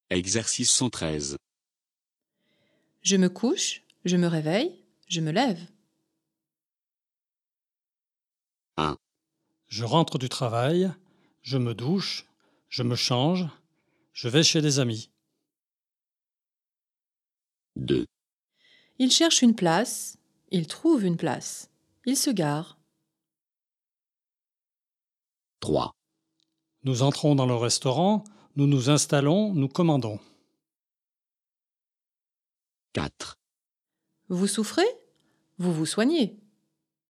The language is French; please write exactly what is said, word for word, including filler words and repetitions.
Exercice cent treize. Je me couche, je me réveille, je me lève. un, Je rentre du travail, je me douche, je me change, je vais chez des amis. deux, Il cherche une place, il trouve une place, il se gare. trois, Nous entrons dans le restaurant, nous nous installons, nous commandons. quatre, Vous souffrez? Vous vous soignez.